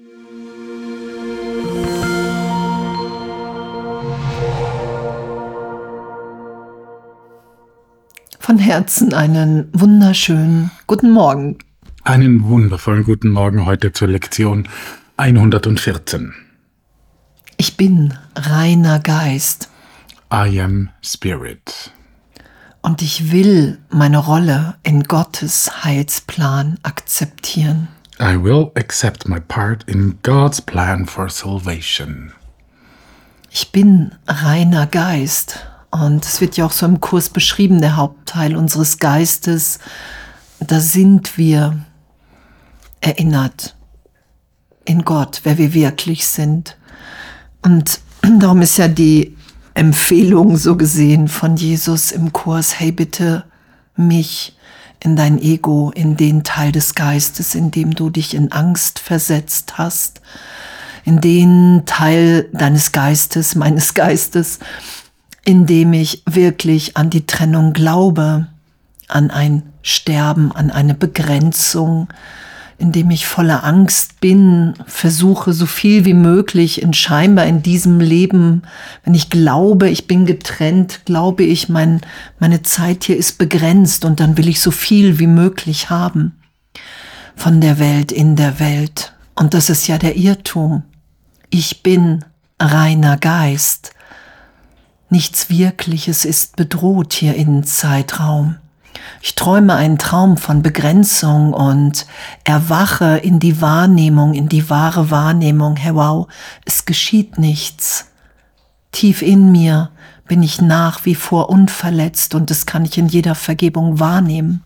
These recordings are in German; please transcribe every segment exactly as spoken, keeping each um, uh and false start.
Von Herzen einen wunderschönen guten Morgen. Einen wundervollen guten Morgen heute zur Lektion hundertvierzehn. Ich bin reiner Geist. I am Spirit. Und ich will meine Rolle in Gottes Heilsplan akzeptieren. I will accept my part in God's plan for salvation. Ich bin reiner Geist. Und es wird ja auch so im Kurs beschrieben, der Hauptteil unseres Geistes. Da sind wir erinnert in Gott, wer wir wirklich sind. Und darum ist ja die Empfehlung so gesehen von Jesus im Kurs, hey bitte mich in dein Ego, in den Teil des Geistes, in dem du dich in Angst versetzt hast, in den Teil deines Geistes, meines Geistes, in dem ich wirklich an die Trennung glaube, an ein Sterben, an eine Begrenzung, in dem ich voller Angst bin, versuche so viel wie möglich in scheinbar in diesem Leben, wenn ich glaube, ich bin getrennt, glaube ich, mein, meine Zeit hier ist begrenzt und dann will ich so viel wie möglich haben von der Welt, in der Welt. Und das ist ja der Irrtum. Ich bin reiner Geist. Nichts Wirkliches ist bedroht hier im Zeitraum. Ich träume einen Traum von Begrenzung und erwache in die Wahrnehmung, in die wahre Wahrnehmung. Hey, wow, es geschieht nichts. Tief in mir bin ich nach wie vor unverletzt und das kann ich in jeder Vergebung wahrnehmen.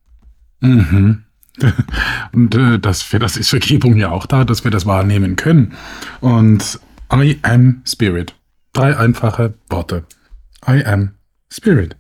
Mhm. Und äh, das, für das ist Vergebung ja auch da, dass wir das wahrnehmen können. Und I am Spirit. Drei einfache Worte. I am Spirit.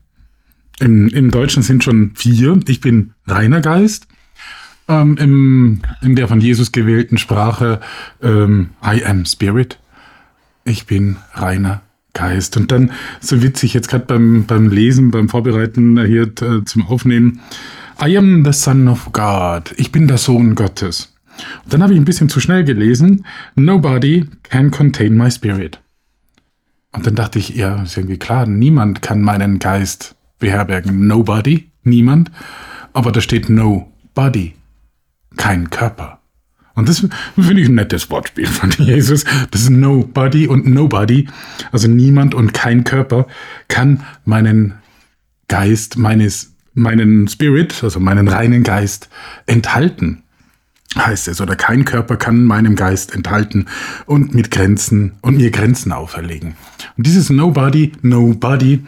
Im, im Deutschen sind schon vier. Ich bin reiner Geist. Ähm, im, in der von Jesus gewählten Sprache ähm, I am Spirit. Ich bin reiner Geist. Und dann, so witzig jetzt gerade beim, beim Lesen, beim Vorbereiten hier äh, zum Aufnehmen, I am the Son of God. Ich bin der Sohn Gottes. Und dann habe ich ein bisschen zu schnell gelesen. Nobody can contain my spirit. Und dann dachte ich, ja, ist irgendwie klar, niemand kann meinen Geist beherbergen. Nobody, niemand. Aber da steht no body, kein Körper. Und das finde ich ein nettes Wortspiel von Jesus. Das ist no body und nobody, also niemand und kein Körper, kann meinen Geist, meines, meinen Spirit, also meinen reinen Geist enthalten. Heißt es, oder kein Körper kann meinem Geist enthalten und mit Grenzen und mir Grenzen auferlegen. Und dieses Nobody, Nobody,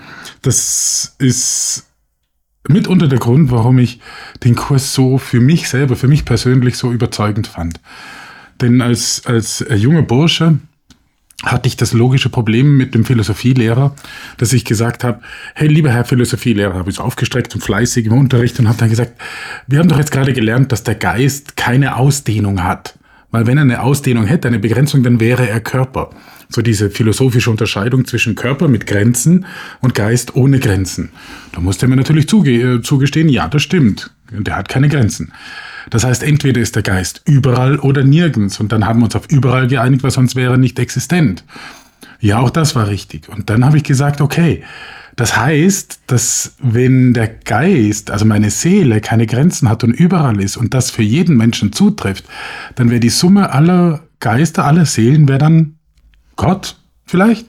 das ist mitunter der Grund, warum ich den Kurs so für mich selber, für mich persönlich so überzeugend fand. Denn als, als junger Bursche hatte ich das logische Problem mit dem Philosophielehrer, dass ich gesagt habe, hey, lieber Herr Philosophielehrer, habe ich so aufgestreckt und fleißig im Unterricht und habe dann gesagt, wir haben doch jetzt gerade gelernt, dass der Geist keine Ausdehnung hat. Weil wenn er eine Ausdehnung hätte, eine Begrenzung, dann wäre er Körper. So diese philosophische Unterscheidung zwischen Körper mit Grenzen und Geist ohne Grenzen. Da musste er mir natürlich zuge- zugestehen, ja, das stimmt. Der hat keine Grenzen. Das heißt, entweder ist der Geist überall oder nirgends. Und dann haben wir uns auf überall geeinigt, weil sonst wäre er nicht existent. Ja, auch das war richtig. Und dann habe ich gesagt, okay, das heißt, dass wenn der Geist, also meine Seele, keine Grenzen hat und überall ist und das für jeden Menschen zutrifft, dann wäre die Summe aller Geister, aller Seelen, wäre dann Gott vielleicht.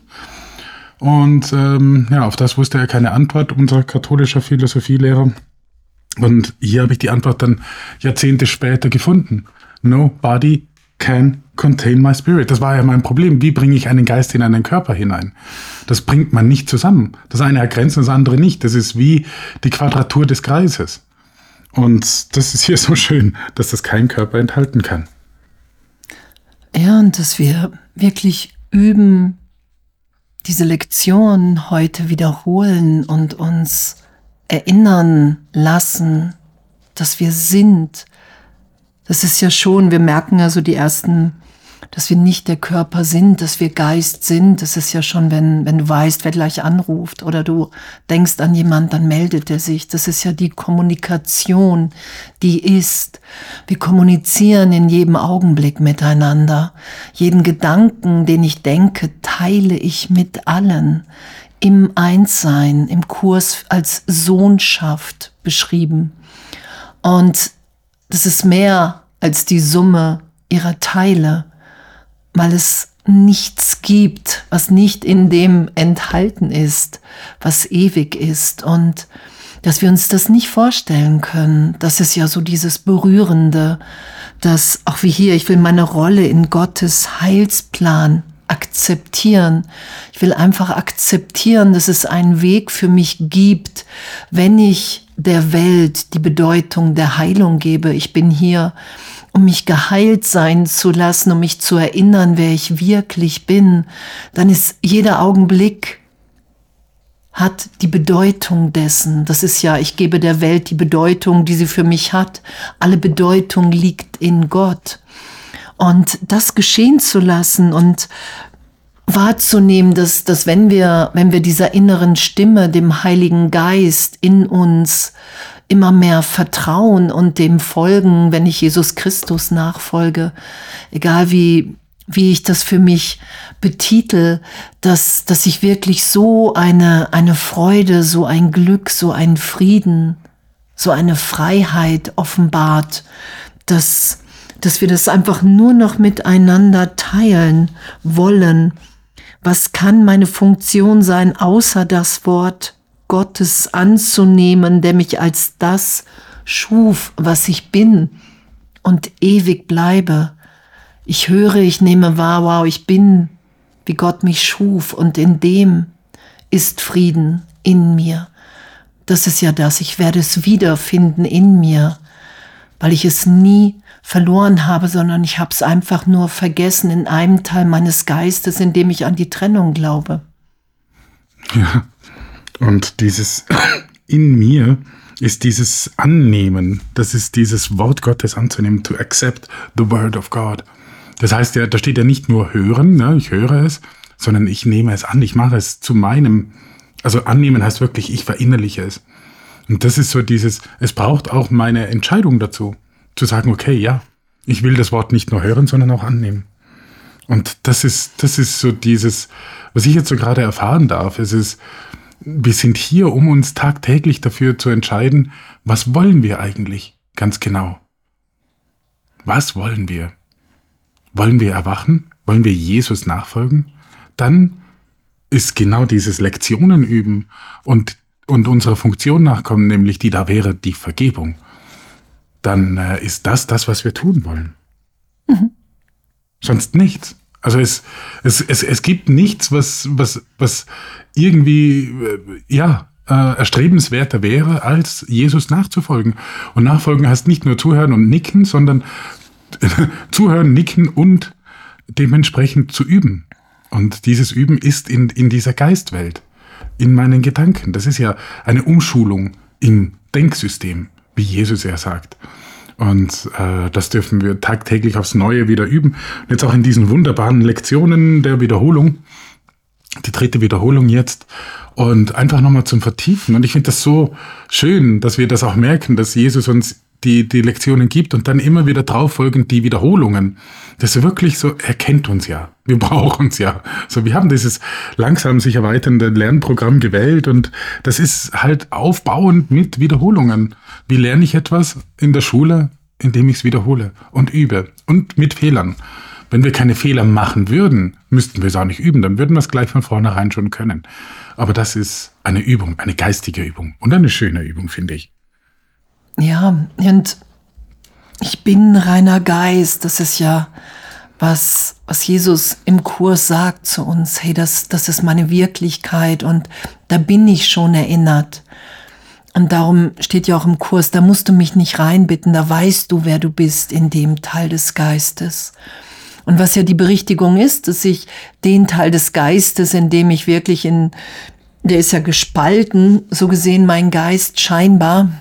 Und ähm, ja, auf das wusste er keine Antwort, unser katholischer Philosophielehrer. Und hier habe ich die Antwort dann Jahrzehnte später gefunden. Nobody can contain my spirit. Das war ja mein Problem. Wie bringe ich einen Geist in einen Körper hinein? Das bringt man nicht zusammen. Das eine hat Grenzen, das andere nicht. Das ist wie die Quadratur des Kreises. Und das ist hier so schön, dass das kein Körper enthalten kann. Ja, und dass wir wirklich üben, diese Lektion heute wiederholen und uns erinnern lassen, dass wir sind. Das ist ja schon, wir merken also die ersten dass wir nicht der Körper sind, dass wir Geist sind. Das ist ja schon, wenn, wenn du weißt, wer gleich anruft oder du denkst an jemand, dann meldet er sich. Das ist ja die Kommunikation, die ist. Wir kommunizieren in jedem Augenblick miteinander. Jeden Gedanken, den ich denke, teile ich mit allen. Im Einssein, im Kurs als Sohnschaft beschrieben. Und das ist mehr als die Summe ihrer Teile, weil es nichts gibt, was nicht in dem enthalten ist, was ewig ist. Und dass wir uns das nicht vorstellen können, das ist ja so dieses Berührende, dass auch wie hier, ich will meine Rolle in Gottes Heilsplan akzeptieren. Ich will einfach akzeptieren, dass es einen Weg für mich gibt, wenn ich der Welt die Bedeutung der Heilung gebe. Ich bin hier, um mich geheilt sein zu lassen, um mich zu erinnern, wer ich wirklich bin. Dann ist jeder Augenblick hat die Bedeutung dessen. Das ist ja, ich gebe der Welt die Bedeutung, die sie für mich hat. Alle Bedeutung liegt in Gott. Und das geschehen zu lassen und wahrzunehmen, dass, dass wenn wir, wenn wir dieser inneren Stimme, dem Heiligen Geist in uns immer mehr vertrauen und dem folgen, wenn ich Jesus Christus nachfolge, egal wie, wie ich das für mich betitel, dass, dass ich wirklich so eine, eine Freude, so ein Glück, so ein Frieden, so eine Freiheit offenbart, dass dass wir das einfach nur noch miteinander teilen wollen. Was kann meine Funktion sein, außer das Wort Gottes anzunehmen, der mich als das schuf, was ich bin und ewig bleibe? Ich höre, ich nehme wahr, wow, ich bin, wie Gott mich schuf und in dem ist Frieden in mir. Das ist ja das, ich werde es wiederfinden in mir, weil ich es nie verloren habe, sondern ich habe es einfach nur vergessen in einem Teil meines Geistes, in dem ich an die Trennung glaube. Ja, und dieses in mir ist dieses Annehmen, das ist dieses Wort Gottes anzunehmen, to accept the word of God. Das heißt ja, da steht ja nicht nur hören, ne, ich höre es, sondern ich nehme es an, ich mache es zu meinem, also annehmen heißt wirklich, ich verinnerliche es. Und das ist so dieses, es braucht auch meine Entscheidung dazu. Zu sagen, okay, ja, ich will das Wort nicht nur hören, sondern auch annehmen. Und das ist, das ist so dieses, was ich jetzt so gerade erfahren darf. Es ist, wir sind hier, um uns tagtäglich dafür zu entscheiden, was wollen wir eigentlich ganz genau? Was wollen wir? Wollen wir erwachen? Wollen wir Jesus nachfolgen? Dann ist genau dieses Lektionen üben und, und unserer Funktion nachkommen, nämlich die da wäre die Vergebung. Dann äh, ist das das, was wir tun wollen. Mhm. Sonst nichts. Also es, es, es, es gibt nichts, was, was, was irgendwie äh, ja, äh, erstrebenswerter wäre, als Jesus nachzufolgen. Und nachfolgen heißt nicht nur zuhören und nicken, sondern zuhören, nicken und dementsprechend zu üben. Und dieses Üben ist in, in dieser Geistwelt, in meinen Gedanken. Das ist ja eine Umschulung im Denksystem, wie Jesus ja sagt. Und äh, das dürfen wir tagtäglich aufs Neue wieder üben. Und jetzt auch in diesen wunderbaren Lektionen der Wiederholung, die dritte Wiederholung jetzt, und einfach nochmal zum Vertiefen. Und ich finde das so schön, dass wir das auch merken, dass Jesus uns die, die Lektionen gibt und dann immer wieder drauf folgend die Wiederholungen. Das ist wirklich so, er kennt uns ja. Wir brauchen uns ja. So, wir haben dieses langsam sich erweiternde Lernprogramm gewählt und das ist halt aufbauend mit Wiederholungen. Wie lerne ich etwas in der Schule? Indem ich es wiederhole und übe und mit Fehlern. Wenn wir keine Fehler machen würden, müssten wir es auch nicht üben, dann würden wir es gleich von vornherein schon können. Aber das ist eine Übung, eine geistige Übung und eine schöne Übung, finde ich. Ja, und ich bin reiner Geist, das ist ja was, was Jesus im Kurs sagt zu uns, hey, das, das ist meine Wirklichkeit und da bin ich schon erinnert. Und darum steht ja auch im Kurs, da musst du mich nicht reinbitten, da weißt du, wer du bist in dem Teil des Geistes. Und was ja die Berichtigung ist, dass ich den Teil des Geistes, in dem ich wirklich in, der ist ja gespalten, so gesehen mein Geist scheinbar,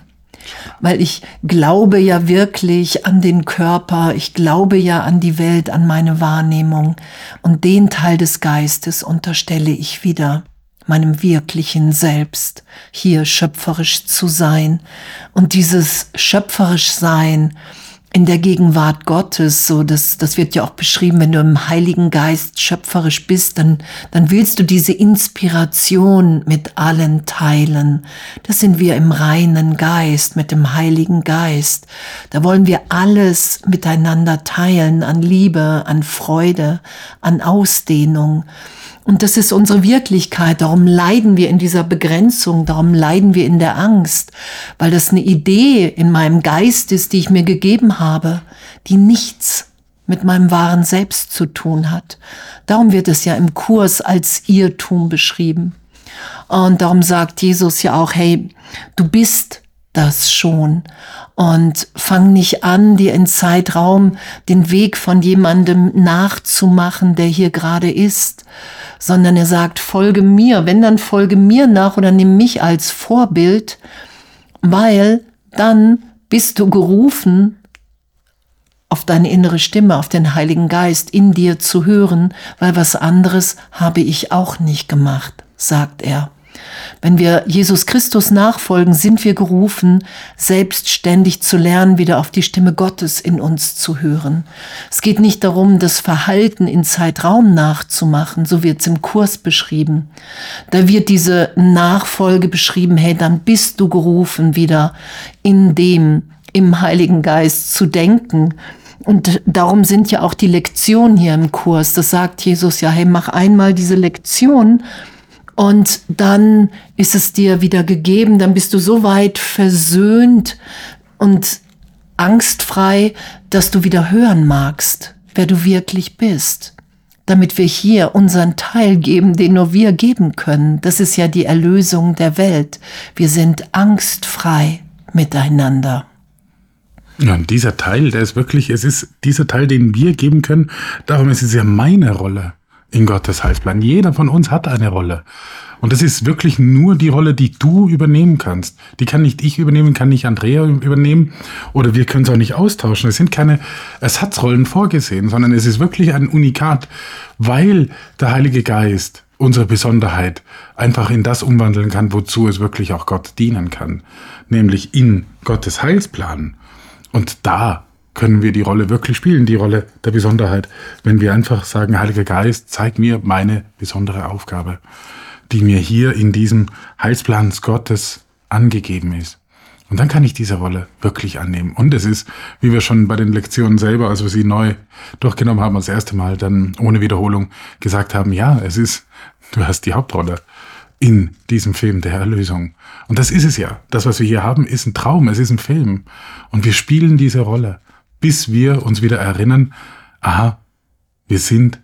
Weil ich glaube ja wirklich an den Körper, ich glaube ja an die Welt, an meine Wahrnehmung. Und den Teil des Geistes unterstelle ich wieder meinem wirklichen Selbst, hier schöpferisch zu sein. Und dieses schöpferisch Sein in der Gegenwart Gottes, so das, das wird ja auch beschrieben, wenn du im Heiligen Geist schöpferisch bist, dann, dann willst du diese Inspiration mit allen teilen. Das sind wir im reinen Geist, mit dem Heiligen Geist. Da wollen wir alles miteinander teilen, an Liebe, an Freude, an Ausdehnung. Und das ist unsere Wirklichkeit, darum leiden wir in dieser Begrenzung, darum leiden wir in der Angst, weil das eine Idee in meinem Geist ist, die ich mir gegeben habe, die nichts mit meinem wahren Selbst zu tun hat. Darum wird es ja im Kurs als Irrtum beschrieben. Und darum sagt Jesus ja auch, hey, du bist das schon. Und fang nicht an, dir in Zeitraum den Weg von jemandem nachzumachen, der hier gerade ist, sondern er sagt, folge mir, wenn dann folge mir nach oder nimm mich als Vorbild, weil dann bist du gerufen, auf deine innere Stimme, auf den Heiligen Geist in dir zu hören, weil was anderes habe ich auch nicht gemacht, sagt er. Wenn wir Jesus Christus nachfolgen, sind wir gerufen, selbstständig zu lernen, wieder auf die Stimme Gottes in uns zu hören. Es geht nicht darum, das Verhalten in Zeitraum nachzumachen, so wird es im Kurs beschrieben. Da wird diese Nachfolge beschrieben, hey, dann bist du gerufen, wieder in dem, im Heiligen Geist zu denken. Und darum sind ja auch die Lektionen hier im Kurs. Das sagt Jesus ja, hey, mach einmal diese Lektion, und dann ist es dir wieder gegeben, dann bist du so weit versöhnt und angstfrei, dass du wieder hören magst, wer du wirklich bist. Damit wir hier unseren Teil geben, den nur wir geben können. Das ist ja die Erlösung der Welt. Wir sind angstfrei miteinander. Ja, und dieser Teil, der ist wirklich, es ist dieser Teil, den wir geben können, darum ist es ja meine Rolle in Gottes Heilsplan. Jeder von uns hat eine Rolle. Und das ist wirklich nur die Rolle, die du übernehmen kannst. Die kann nicht ich übernehmen, kann nicht Andrea übernehmen. Oder wir können es auch nicht austauschen. Es sind keine Ersatzrollen vorgesehen, sondern es ist wirklich ein Unikat, weil der Heilige Geist unsere Besonderheit einfach in das umwandeln kann, wozu es wirklich auch Gott dienen kann. Nämlich in Gottes Heilsplan. Und da können wir die Rolle wirklich spielen, die Rolle der Besonderheit, wenn wir einfach sagen, Heiliger Geist, zeig mir meine besondere Aufgabe, die mir hier in diesem Heilsplan Gottes angegeben ist. Und dann kann ich diese Rolle wirklich annehmen. Und es ist, wie wir schon bei den Lektionen selber, als wir sie neu durchgenommen haben, das erste Mal dann ohne Wiederholung gesagt haben, ja, es ist, du hast die Hauptrolle in diesem Film der Erlösung. Und das ist es ja. Das, was wir hier haben, ist ein Traum, es ist ein Film. Und wir spielen diese Rolle, bis wir uns wieder erinnern, aha, wir sind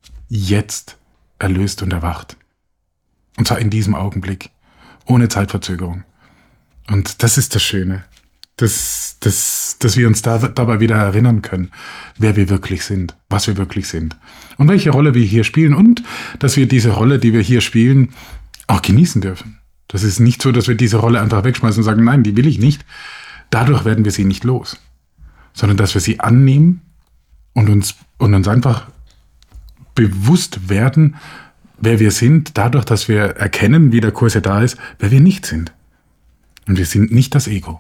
jetzt erlöst und erwacht. Und zwar in diesem Augenblick, ohne Zeitverzögerung. Und das ist das Schöne, dass, dass, dass wir uns da, dabei wieder erinnern können, wer wir wirklich sind, was wir wirklich sind und welche Rolle wir hier spielen und dass wir diese Rolle, die wir hier spielen, auch genießen dürfen. Das ist nicht so, dass wir diese Rolle einfach wegschmeißen und sagen, nein, die will ich nicht. Dadurch werden wir sie nicht los, sondern dass wir sie annehmen und uns, und uns einfach bewusst werden, wer wir sind, dadurch, dass wir erkennen, wie der Kurs ja da ist, wer wir nicht sind. Und wir sind nicht das Ego.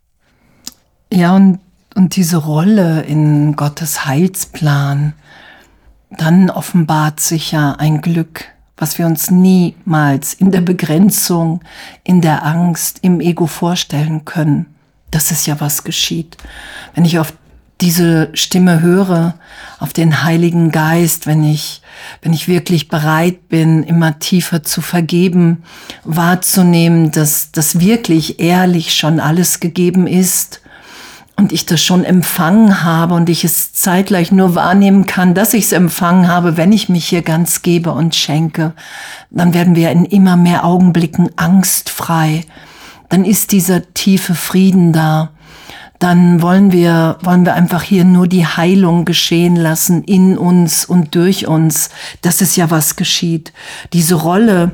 Ja, und, und diese Rolle in Gottes Heilsplan, dann offenbart sich ja ein Glück, was wir uns niemals in der Begrenzung, in der Angst, im Ego vorstellen können. Das ist ja, was geschieht. Wenn ich auf diese Stimme höre, auf den Heiligen Geist, wenn ich, wenn ich wirklich bereit bin, immer tiefer zu vergeben, wahrzunehmen, dass das wirklich ehrlich schon alles gegeben ist und ich das schon empfangen habe und ich es zeitgleich nur wahrnehmen kann, dass ich es empfangen habe, wenn ich mich hier ganz gebe und schenke, dann werden wir in immer mehr Augenblicken angstfrei. Dann ist dieser tiefe Frieden da. Dann wollen wir, wollen wir einfach hier nur die Heilung geschehen lassen in uns und durch uns. Das ist ja, was geschieht. Diese Rolle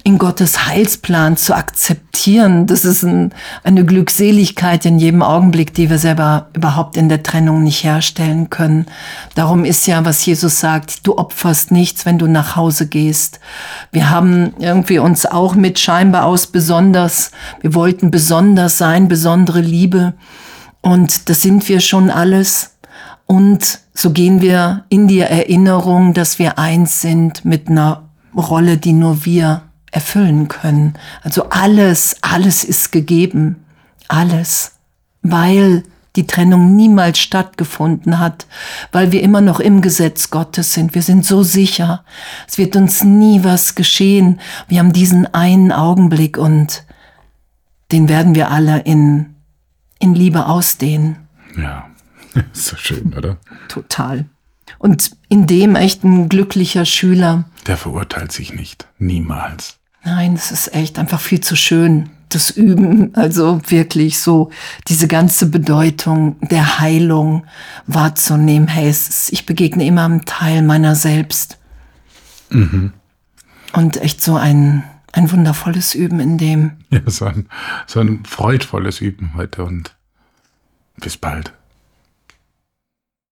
in Gottes Heilsplan zu akzeptieren. Das ist ein, eine Glückseligkeit in jedem Augenblick, die wir selber überhaupt in der Trennung nicht herstellen können. Darum ist ja, was Jesus sagt, du opferst nichts, wenn du nach Hause gehst. Wir haben irgendwie uns auch mit scheinbar aus besonders, wir wollten besonders sein, besondere Liebe. Und das sind wir schon alles. Und so gehen wir in die Erinnerung, dass wir eins sind mit einer Rolle, die nur wir erfüllen können. Also alles, alles ist gegeben. Alles. Weil die Trennung niemals stattgefunden hat. Weil wir immer noch im Gesetz Gottes sind. Wir sind so sicher. Es wird uns nie was geschehen. Wir haben diesen einen Augenblick und den werden wir alle in, in Liebe ausdehnen. Ja. Ist so schön, oder? Total. Und in dem echt ein glücklicher Schüler. Der verurteilt sich nicht. Niemals. Nein, es ist echt einfach viel zu schön, das Üben. Also wirklich so diese ganze Bedeutung der Heilung wahrzunehmen. Hey, es ist, ich begegne immer einem Teil meiner selbst. Mhm. Und echt so ein, ein wundervolles Üben in dem. Ja, so ein, so ein freudvolles Üben heute und bis bald.